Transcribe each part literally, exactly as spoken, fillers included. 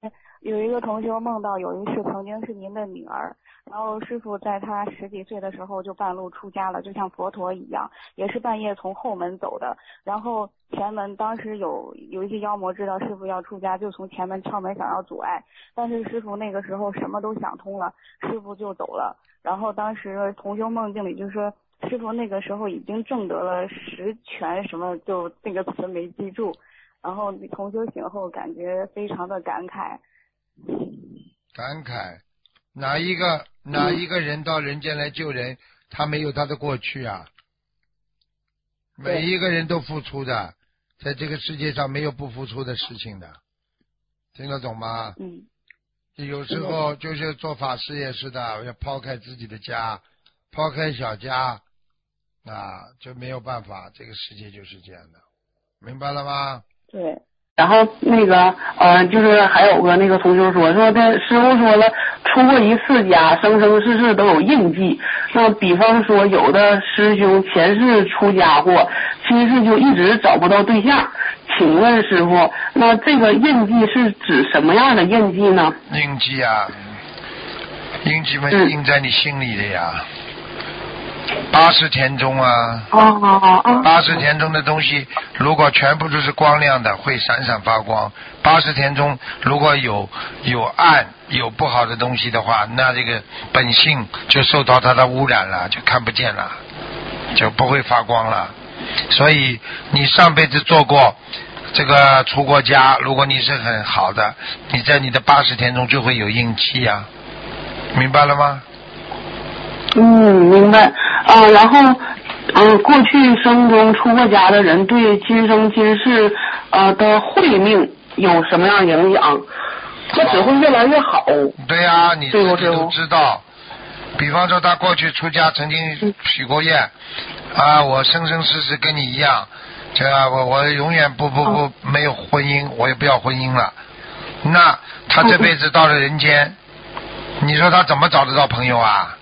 有一个同学梦到有一世曾经是您的女儿，然后师傅在他十几岁的时候就半路出家了，就像佛陀一样，也是半夜从后门走的。然后前门当时有有一些妖魔知道师傅要出家，就从前门敲门想要阻碍，但是师傅那个时候什么都想通了，师傅就走了。然后当时同修梦境里就说师傅那个时候已经证得了十全什么，就那个词没记住。然后同修醒后感觉非常的感慨。 感慨，哪一个哪一个人到人间来救人，他没有他的过去啊？每一个人都付出的，在这个世界上没有不付出的事情的，听得懂吗？ 嗯。 有时候就是做法师也是的，要抛开自己的家，抛开小家，啊，就没有办法，这个世界就是这样的，明白了吗？ 对。 然后那个呃，就是还有个那个同学说说的，师傅说了，出过一次家，生生世世都有印记。那比方说，有的师兄前世出家过，今世就一直找不到对象。请问师傅，那这个印记是指什么样的印记呢？ 印记啊，印记嘛，印在你心里的呀。八十田中啊，八十田中的东西如果全部都是光亮的，会闪闪发光。八十田中如果有有暗有不好的东西的话，那这个本性就受到它的污染了，就看不见了，就不会发光了。所以你上辈子做过这个出过家，如果你是很好的，你在你的八十田中就会有阴气啊，明白了吗？ 嗯，明白啊。然后，嗯、呃，过去生中出过家的人对今生今世呃的慧命有什么样影响？他只会越来越好。 对呀、啊，你自己都知道。比方说，他过去出家曾经许过愿，啊，我生生世世跟你一样，这我我永远不不不没有婚姻，我也不要婚姻了。那他这辈子到了人间，你说他怎么找得到朋友啊？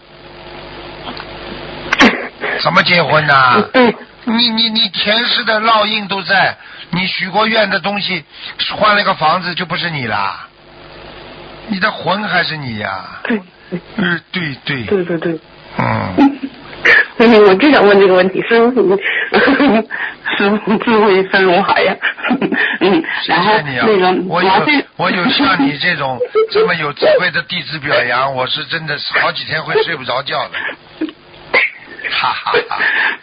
怎么结婚呢、啊？你你你前世的烙印都在，你许过愿的东西，换了个房子就不是你啦，你的魂还是你呀、啊？ 对， 嗯，对对对对对， 嗯。 嗯，我就想问这个问题，师傅，师傅智慧深如海呀。嗯，然后谢谢你啊， 那个我有我有像你这种这么有智慧的弟子表扬，我是真的是好几天会睡不着觉的。哈哈哈。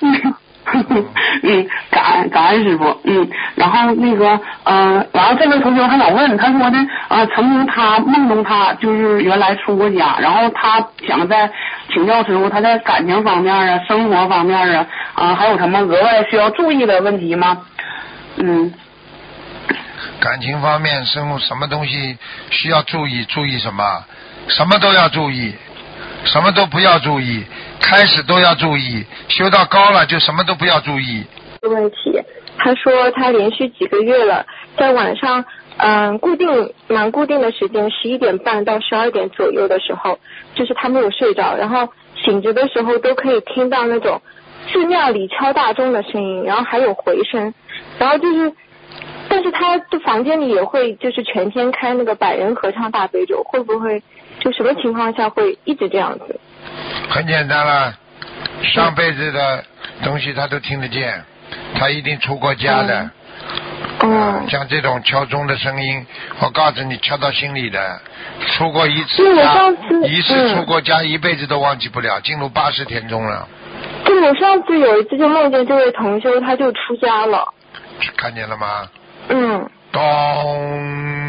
嗯，感恩感恩师傅。嗯，然后那个呃，然后这位同学还想问，他说呢，呃，曾经他梦中他就是原来出过家，然后他想在请教师傅，他在感情方面啊、生活方面啊，啊、呃，还有什么额外需要注意的问题吗？嗯， 感情方面，生活什么东西需要注意？注意什么？什么都要注意。什么都不要注意，开始都要注意，修到高了就什么都不要注意。 问题，他说他连续几个月了，在晚上，嗯，固定蛮固定的时间，十一点半到十二点左右的时候，就是他没有睡着，然后醒着的时候都可以听到那种寺庙里敲大钟的声音，然后还有回声，然后就是，但是他的房间里也会就是全天开那个百人合唱大悲咒，会不会？就什么情况下会一直这样子？ 很简单了，上辈子的东西他都听得见，他一定出过家的。 嗯。 呃、像这种敲钟的声音，我告诉你，敲到心里的。出过一次家，一次出过家，嗯、一辈子都忘记不了，进入八十天中了。 对，我上次有一次就梦见这位同修，他就出家了。 看见了吗？ 嗯。 咚。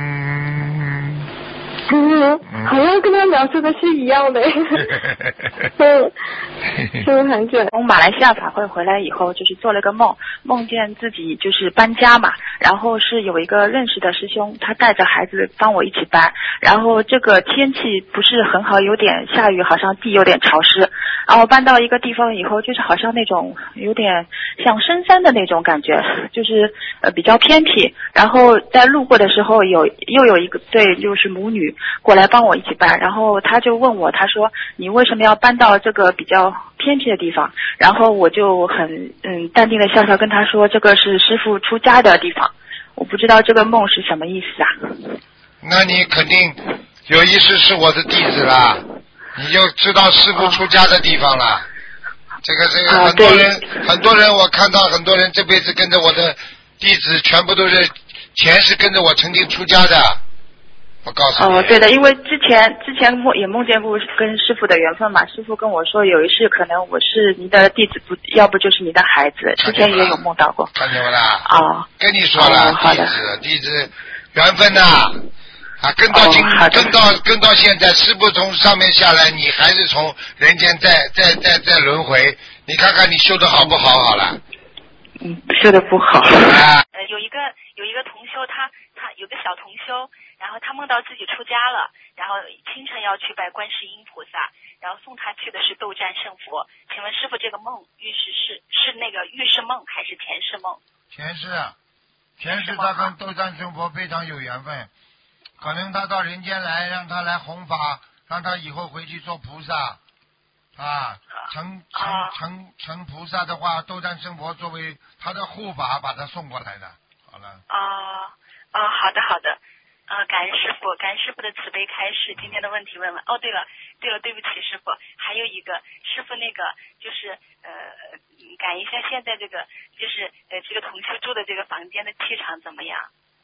嗯，好像跟他描述的是一样的。嗯，是不是很准？ 从马来西亚法会回来以后，就是做了个梦，梦见自己就是搬家嘛，然后是有一个认识的师兄，他带着孩子帮我一起搬，然后这个天气不是很好，有点下雨，好像地有点潮湿，然后搬到一个地方以后，就是好像那种有点像深山的那种感觉，就是呃比较偏僻，然后在路过的时候有又有一个对就是母女过来帮我一起搬，然后他就问我，他说你为什么要搬到这个比较偏僻的地方？然后我就很嗯淡定的笑笑跟他说，这个是师父出家的地方。我不知道这个梦是什么意思啊？ 那你肯定有意识是我的弟子啦，你就知道师父出家的地方了。这个这个很多人、啊、很多人我看到很多人这辈子跟着我的弟子全部都是前世跟着我曾经出家的，我告诉你。 哦，对的，因为之前之前梦也梦见过跟师父的缘分嘛，师父跟我说有一世可能我是你的弟子，不要不就是你的孩子，之前也有梦到过。 看见了啦？ 哦， 跟你说了， 哦、好的弟子弟子缘分呐、啊。啊，跟到今、 哦、 跟到跟到现在，师父从上面下来，你还是从人间再再再再轮回，你看看你修的好不好？好了， 嗯，修的不好。 啊， 呃，有一个有一个同修，他他有个小同修，然后他梦到自己出家了，然后清晨要去拜观世音菩萨，然后送他去的是斗战胜佛。请问师父，这个梦预示是是那个预示梦还是前世梦？ 前世，前世他跟斗战胜佛非常有缘分。可能他到人间来，让他来弘法，让他以后回去做菩萨，啊，成成成成菩萨的话，斗战胜佛作为他的护法，把他送过来的。好了。 哦哦，好的好的，啊，感恩师父，感恩师父的慈悲开示。今天的问题问完。哦，对了对了，对不起师父，还有一个师父那个就是呃，感一下现在这个就是呃这个同修住的这个房间的气场怎么样？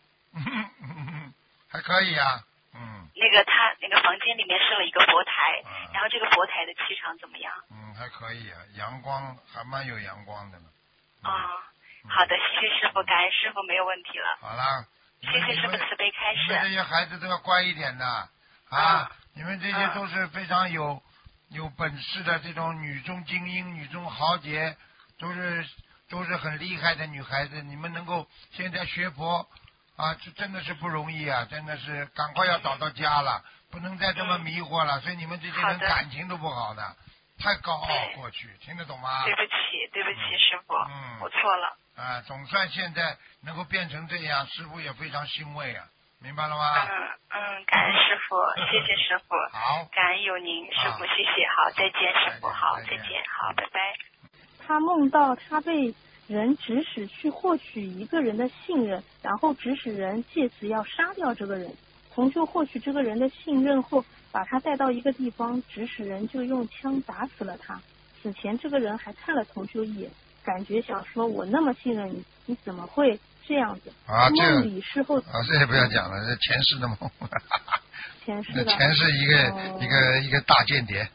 还可以啊，嗯。 那个他那个房间里面设了一个佛台，嗯、然后这个佛台的气场怎么样？ 嗯，还可以啊，阳光还蛮有阳光的呢。 啊、哦嗯，好的，谢谢师傅，感恩师傅，没有问题了。 好了， 谢谢师傅慈悲开示。 你们这些孩子都要乖一点的啊、嗯！你们这些都是非常有、嗯、有本事的这种女中精英、女中豪杰，都是都是很厉害的女孩子。你们能够现在学佛。啊，这真的是不容易啊！真的是赶快要找到家了，不能再这么迷惑了。所以你们这些人感情都不好的，太高傲过去，听得懂吗？ 对不起，对不起，嗯、师傅，嗯，我错了。 啊，总算现在能够变成这样，师傅也非常欣慰啊，明白了吗？ 嗯嗯，感恩师傅，谢谢师傅。 好， 感恩有您，师傅，谢谢。好，再见，师傅。好，再见。好，拜拜。 他梦到他被人指使去获取一个人的信任，然后指使人借此要杀掉这个人。同修获取这个人的信任后，把他带到一个地方，指使人就用枪打死了他。此前这个人还看了同修一眼，感觉想说我那么信任你，你怎么会这样子？ 啊，这梦里事后啊，这也不要讲了，这前世的梦。 前世的。前世一个、哦、一个一个大间谍。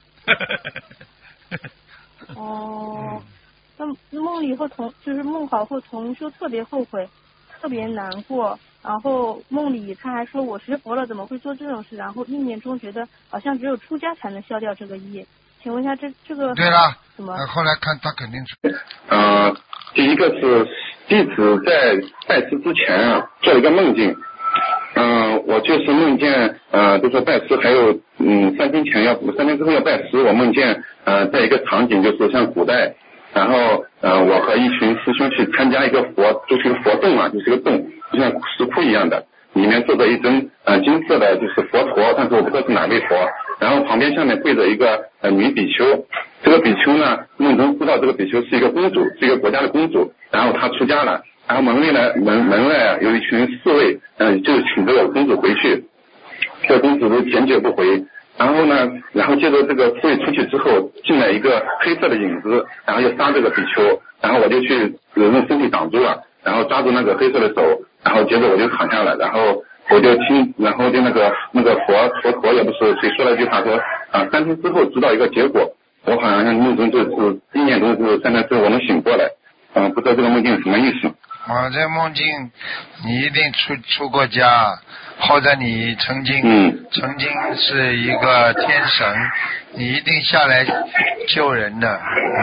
哦。那梦里后同就是梦好后同修特别后悔，特别难过。然后梦里他还说我学佛了怎么会做这种事？然后意念中觉得好像只有出家才能消掉这个业。请问一下这这个对了， 怎么？ 后来看他肯定出。 呃，第一个是弟子在拜师之前啊做了一个梦境，嗯、呃，我就是梦见呃，就说拜师还有嗯三天前要三天之后要拜师，我梦见呃在一个场景就是像古代。然后呃，我和一群师兄去参加一个佛，就是一个佛洞啊，就是一个洞，就像石窟一样的，里面坐着一尊呃金色的，就是佛陀，但是我不知道是哪位佛。然后旁边下面跪着一个呃女比丘，这个比丘呢，梦中知道这个比丘是一个公主，是一个国家的公主，然后她出家了，然后门内呢门门外啊有一群侍卫，嗯、呃，就请这个公主回去，这个公主都坚决不回。然后呢，然后接着这个侍卫出去之后，进来一个黑色的影子，然后就杀这个比丘，然后我就去用身体挡住了，然后抓住那个黑色的手，然后接着我就躺下了，然后我就听，然后就那个那个佛佛陀也不是谁说了一句话说啊，三天之后知道一个结果，我好像梦中就是意念中是三天之后我能醒过来，嗯、呃，不知道这个梦境什么意思。 我这梦境，你一定出出过家，或者你曾经、 嗯、 曾经是一个天神，你一定下来救人的。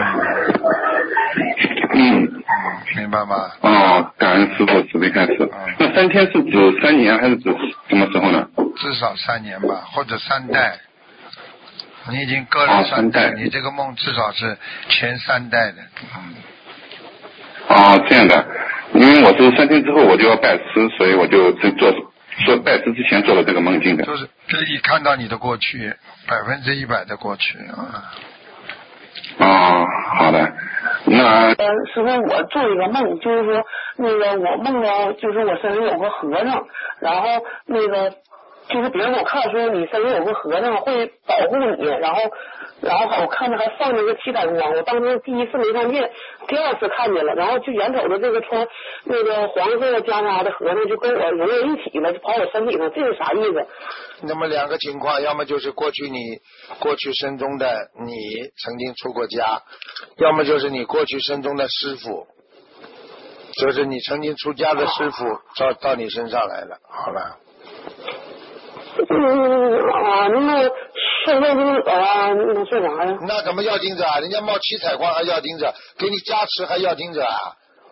嗯，嗯明白吗？ 哦，感恩师父慈悲开示。嗯、那三天是指三年还是指什么时候呢？ 至少三年吧，或者三代。你已经隔了三代，哦、你这个梦至少是前三代的。嗯。 哦，这样的，因为我是三天之后我就要拜师，所以我就做说拜师之前做了这个梦境的。 就是可以看到你的过去，百分之一百的过去啊。 哦，好的。那呃，师傅，我做一个梦，就是说那个我梦到就是我身上有个和尚，然后那个就是别人给我看说你身上有个和尚会保护你，然后然后我看着还放那个七彩光，我当时第一次没看见，第二次看见了，然后就眼瞅着这个穿那个黄色袈裟的和尚就跟我融为一体了，就跑我身体上，这是啥意思？ 那么两个情况，要么就是过去你过去生中的你曾经出过家，要么就是你过去生中的师傅，就是你曾经出家的师傅到到你身上来了。好了。 嗯啊，那么现在就是啊，那算啥呀？ 那怎么要经者啊？人家冒七彩光还要经者，给你加持还要经者啊？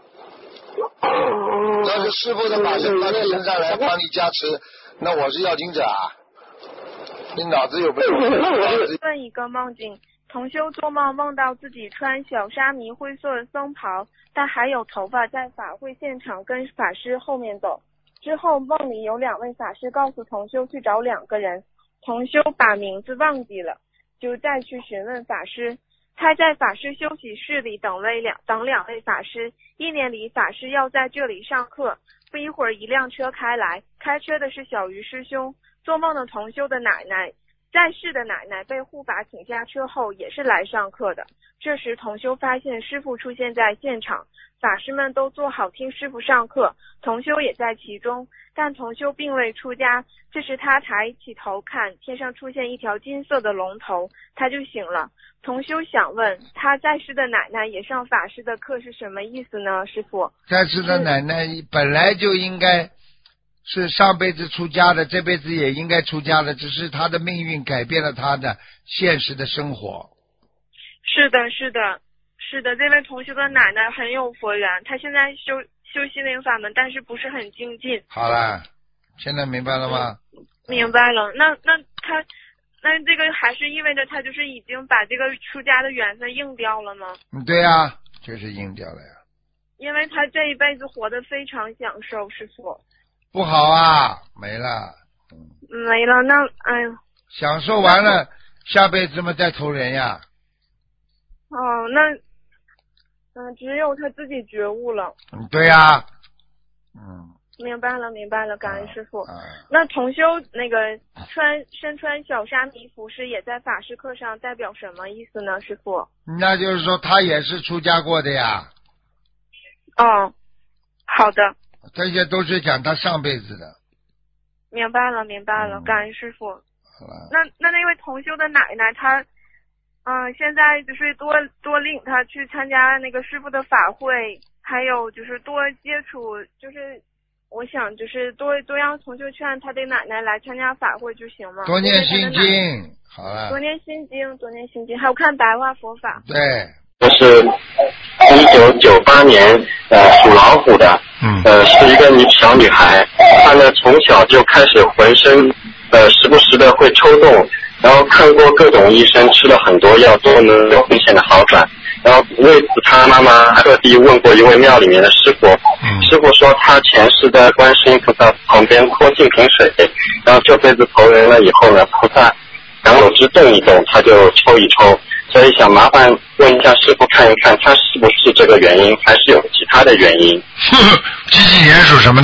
嗯、 要是师傅的法身到你身上来帮你加持，那我是要经者啊？你脑子有没有？ 问一个梦境，同修做梦梦到自己穿小沙弥灰色僧袍，但还有头发，在法会现场跟法师后面走。之后梦里有两位法师告诉同修去找两个人，同修把名字忘记了，就再去询问法师。他在法师休息室里等位两等两位法师，一年里法师要在这里上课。不一会儿一辆车开来，开车的是小鱼师兄。做梦的同修的奶奶，在世的奶奶被护法请下车后也是来上课的。这时同修发现师父出现在现场，法师们都坐好听师父上课，同修也在其中，但同修并未出家。这时他抬起头看，天上出现一条金色的龙头，他就醒了。同修想问，他在世的奶奶也上法师的课是什么意思呢？师父， 在世的奶奶本来就应该是上辈子出家的，这辈子也应该出家的，只是他的命运改变了他的现实的生活。 是的是的是的，这位同修的奶奶很有佛缘，她现在修修心灵法门，但是不是很精进。 好了，现在明白了吗？ 嗯、明白了。那那他那这个还是意味着他就是已经把这个出家的缘分硬掉了吗？ 嗯，对呀、啊，就是硬掉了呀。 因为他这一辈子活得非常享受，师父。 不好啊，没了。 没了，那哎呦。 享受完了，下辈子嘛再投人呀。 哦，那嗯、呃，只有他自己觉悟了。 嗯，对呀、啊。嗯。 明白了，明白了，感恩师父。 啊啊、 那同修那个穿身穿小沙弥服饰也在法师课上代表什么意思呢？师父？ 那就是说他也是出家过的呀。 哦，好的。 这些都是讲他上辈子的。 明白了，明白了，嗯、感恩师父。 好了。 那那那位同修的奶奶，她嗯、呃，现在就是多多领她去参加那个师父的法会，还有就是多接触，就是我想就是多多让同修劝他的奶奶来参加法会就行吗？ 多念心经，好了。 多念心经，多念心经，还有看白话佛法。 对。 这是一九九八年呃属老虎的， 嗯， 呃是一个女小女孩，她呢从小就开始浑身呃时不时的会抽动，然后看过各种医生，吃了很多药都没有明显的好转，然后为此她妈妈特地问过一位庙里面的师傅， 嗯， 师傅说她前世在观世音菩萨旁边泼净瓶水，然后这辈子投人了以后呢，菩萨然后手指动一动，她就抽一抽。所以想麻烦问一下师傅看一看，他是不是这个原因，还是有其他的原因？ 几几年属什么的？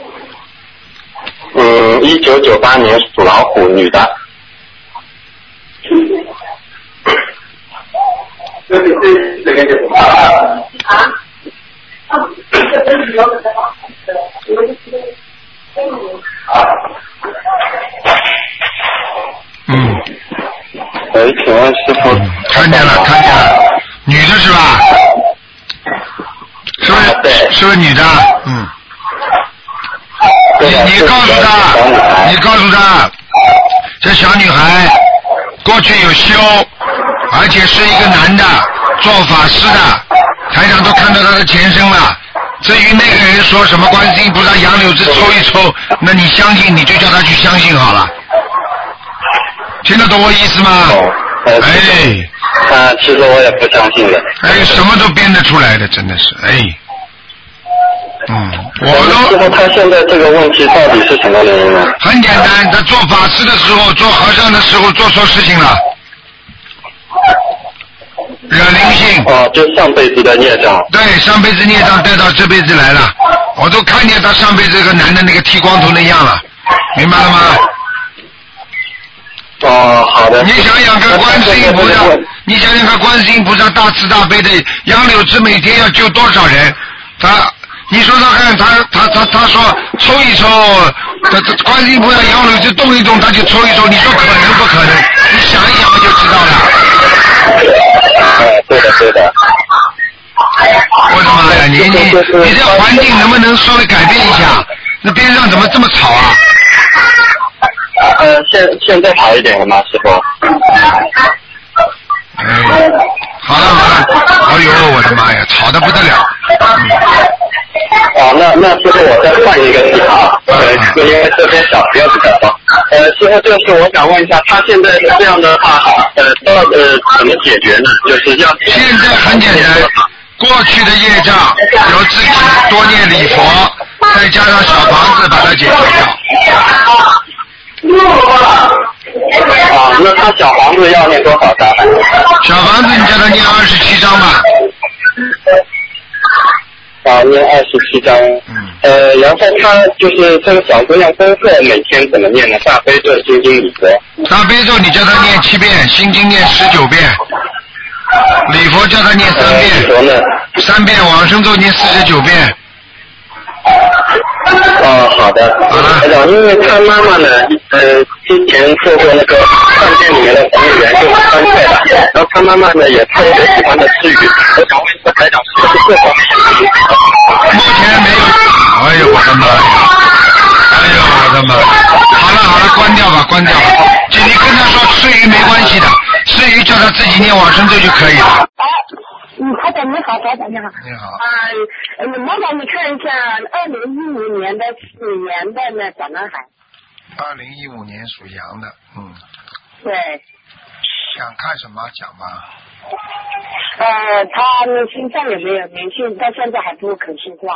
嗯，一九九八年属老虎，女的。 嗯。 喂，请问师傅、嗯？ 看见了，看见了，女的是吧？是不是？ 对， 是不是女的？嗯。你你告诉她，你告诉她，这小女孩过去有修，而且是一个男的，做法师的，台上都看到她的前身了。至于那个人说什么观世音菩萨杨柳枝抽一抽，那你相信你就叫他去相信好了。听得懂我意思吗？ 哦呃、哎，啊，其实我也不相信的。 哎，什么都编得出来的，真的是，哎，嗯，我都。师傅，他现在这个问题到底是什么原因呢？ 很简单，他做法师的时候，做和尚的时候做错事情了，惹灵性。 哦，就上辈子的孽障。 对，上辈子孽障带到这辈子来了，我都看见他上辈子这个男的那个剃光头那样了，明白了吗？ 好的。 你想想看，观世音菩萨，你想想看，观世音菩萨大慈大悲的杨柳枝每天要救多少人？他，你说说看，他他他他说抽一抽，他他观世音菩萨杨柳枝动一动，他就抽一抽，你说可能不可能？你想一想嘛就知道了。 哎，对的对的。 我的妈呀，你你你这环境能不能稍微改变一下？那边上怎么这么吵啊？ 呃，现现在好一点了吗，师傅？ 哎，好了好了，哎呦我的妈呀，吵得不得了。嗯。 哦，那那师傅我再换一个题啊，呃，因为这边小朋友比较多。呃，师傅就是我想问一下，他现在是这样的话，呃，到呃怎么解决呢？就是要现在很简单。过去的业障由自己多念礼佛，再加上小房子把它解决掉。 啊，那他小房子要念多少张？ 小房子你叫他念二十七张吧。 啊，念二十七张。嗯。呃，然后他就是这个小姑娘功课每天怎么念呢？大悲咒、心经、礼佛。 大悲咒你叫他念七遍，心经念十九遍。礼佛叫他念三遍，三遍往生咒念四十九遍。 哦，好的。好了。然后因为他妈妈呢，呃，之前做过那个饭店里面的服务员，就是川菜的。然后他妈妈呢也特别喜欢的吃鱼。我想问一下台长，是不是这方面有什么？ 目前没有。哎呦我的妈呀！哎呦我的妈！好了好了，关掉吧，关掉吧。就你跟他说吃鱼没关系的。至于叫他自己念往生咒就可以了。 嗯，台长你好，台长你好。 你好。 啊，呃，麻烦你看一下二零一五年的属羊的那小男孩。 二零一五年属羊的，嗯。 对。 想看什么讲吧。 呃，他呢身上有没有灵性？到现在还不肯听话。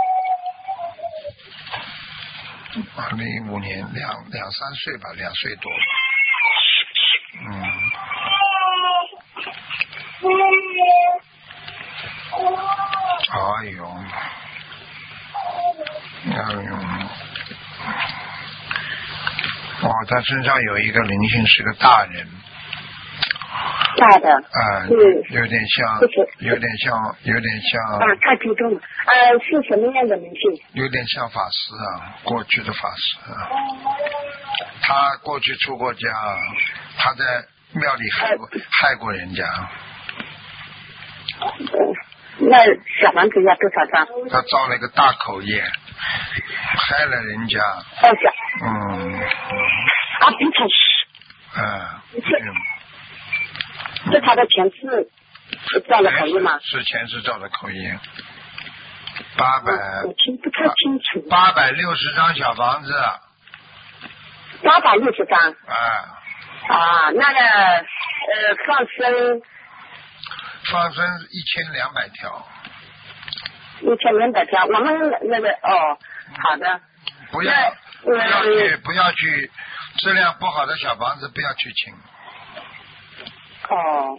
二零一五年两两三岁吧，两岁多。嗯。哎呦，哎呦，哦，他身上有一个灵性，是个大人。 大的。 啊、呃，有点像，有点像，有点像。 啊，太激动了。呃，是什么样的灵性？ 有点像法师啊，过去的法师啊。他过去出过家，他在庙里害过、呃、害过人家。 那小房子要多少张？ 他造了一个大口业，害了人家。 哦，小。 嗯。 啊，比较是。 啊。 是。是他的前世造的口业吗？ 是前世造的口业。八百。 我听不太清楚。 八百六十张小房子。 八百六十张。 啊。 啊，那个呃放生。 放生一千两百条， 一千两百条。我们那个哦，好的。 不要不要去不要去质量不好的小房子不要去请。 哦。